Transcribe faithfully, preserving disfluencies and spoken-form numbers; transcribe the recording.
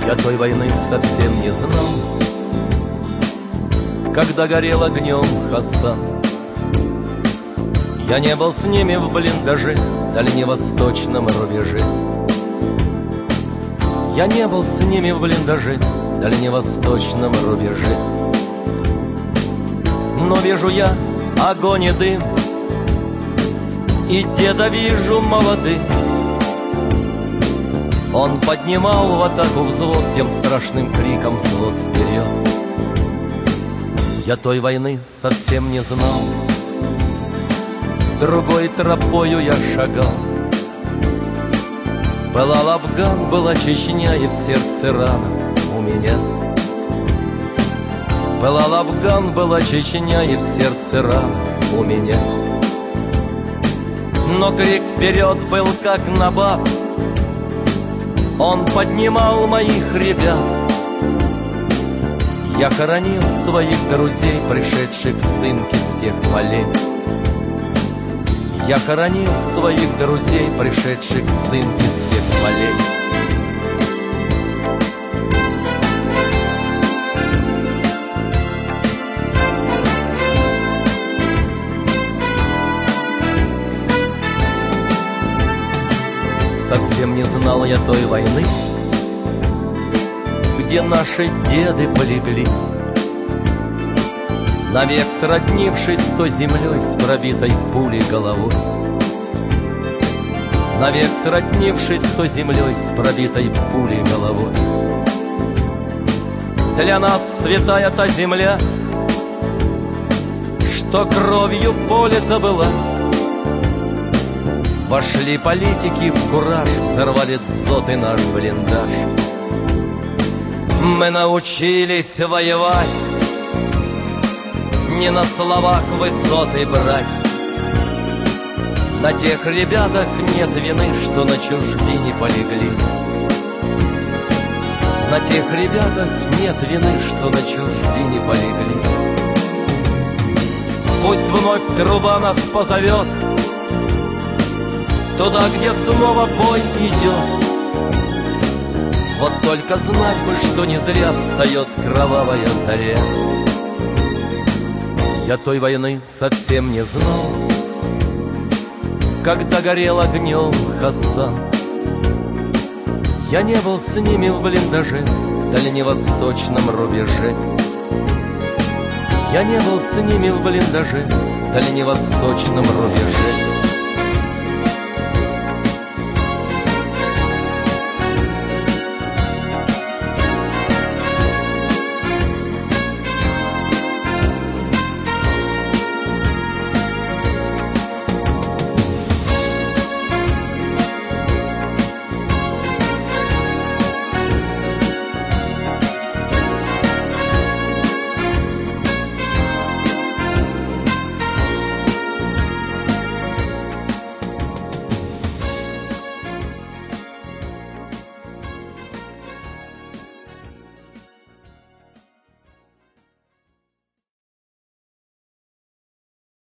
Я той войны совсем не знал, когда горел огнем Хасан. Я не был с ними в блиндаже, дальневосточном рубеже. Я не был с ними в блиндаже, дальневосточном рубеже. Но вижу я огонь и дым, и деда вижу молодым. Он поднимал в атаку взвод, тем страшным криком взвод вперед. Я той войны совсем не знал, другой тропою я шагал. Пылал Афган, была Чечня, и в сердце рана у меня. Пылал Афган, была Чечня, и в сердце рана у меня. Но крик вперед был как набат, он поднимал моих ребят. Я хоронил своих друзей, пришедших в цинки с тех полей. Я хоронил своих друзей, пришедших в цинки с тех полей. Совсем не знал я той войны, где наши деды полегли, навек сроднившись с той землей, с пробитой пулей головой. Навек сроднившись с той землей, с пробитой пулей головой. Для нас святая та земля, что кровью полита была. Вошли политики в кураж, взорвали дзот и наш блиндаж. Мы научились воевать, не на словах высоты брать. На тех ребятах нет вины, что на чужбине полегли. На тех ребятах нет вины, что на чужбине полегли. Пусть вновь труба нас позовет туда, где снова бой идет. Вот только знать бы, что не зря встает кровавая заря. Я той войны совсем не знал, когда горел огнем Хасан. Я не был с ними в блиндаже, в дальневосточном рубеже. Я не был с ними в блиндаже, в дальневосточном рубеже.